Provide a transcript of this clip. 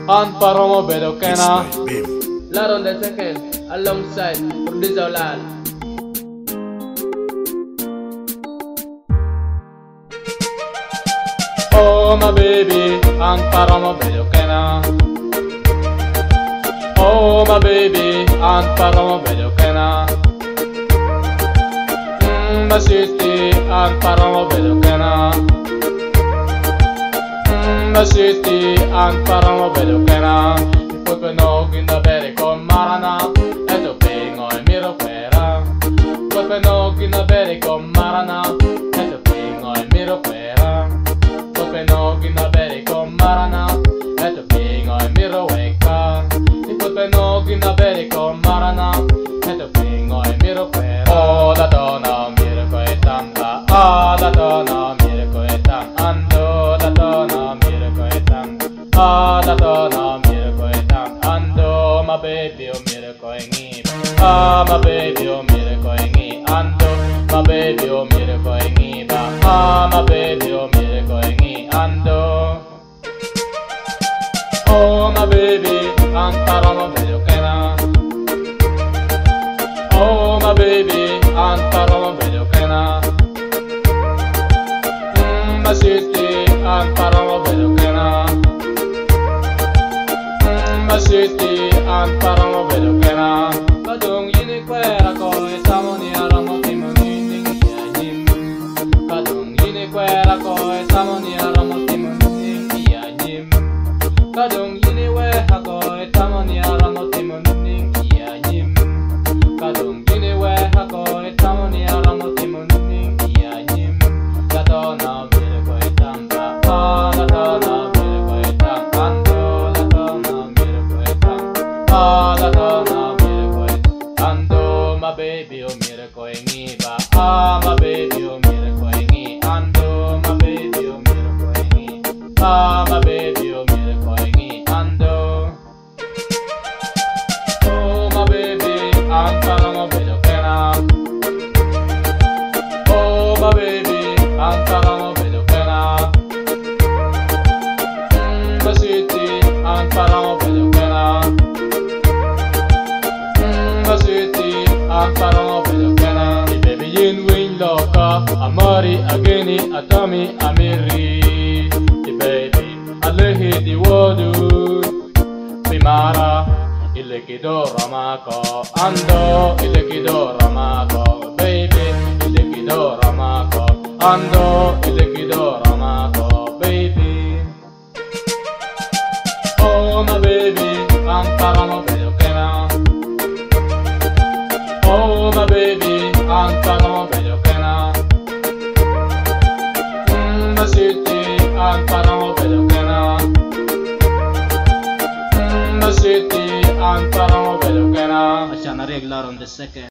and Paromo Bedokena. Laron the second, alongside producer Lal. Oh my baby, and Paromo Bedokena. Oh my baby, and Paromo Bedokena. My city, and Paromo Bedokena. My city, and Paromo Bedokena. Put the nog in the berry con Marana, and the ping on Miro Pera. Put the nog in the berry con Marana, and the ping on Miro Pera. Put the nog in the berry con Marana, and the ping on Miro Weka. Put the nog in the berry con Marana, and the ping on Miro Pera. Oh, the donna, Miracle Tanga, ah, the donna, Miracle Tang, and the donna, Miracle Tang, ah, the donna, Miracle Tang, and my baby, oh, Miracle Ingi, ah, my baby, oh, Miracle Ingi, and my baby, oh, Miracle Ingi, ah, my baby, oh, Miracle Ingi, and oh, my baby, and Paramo Bedokena. Oh, my baby, and Paramo Bedokena. My city, and Paramo Bedokena. My city, and Paramo Bedokena. Kadung yini kwera ko esamoni aramo timoni yanyim. Kadung yini kwera ko esamoni aramo timoni yanyim. Kadung yini weha ko esamoni aramo timoni yanyim. Kadung yini weha ko esamoni aramo timoni yanyim. Ladona mire ko etanga, ah ladona mire ko etanga, ando ladona mire ko etanga, ah ladona mire ko etanga, ando my baby oh mire ko engiba, ah my baby oh mire ko engi, ando my baby oh mire ko engi, ah my baby oh mire ko engi, ando. Oh my baby, I'm Paramo Bedokena. Oh my baby, I'm Paramo Bedokena. My city, I'm Paramo Bedokena. My city, I'm Paramo Bedokena. The baby in wing loka, Amari ageni atami amiri. The baby, alehi di wodu, Pimara. Ilekido Ramako, ando, Ilekido Ramako, baby, Ilekido Ramako, ando, Ilekido Ramako, baby. Oh my baby, I'm Paramo Bedokena. Oh my baby, I'm Paramo Bedokena. My city, I'm Paramo Bedokena. My city, I'm Paramo Bedokena. Achana regular on the second.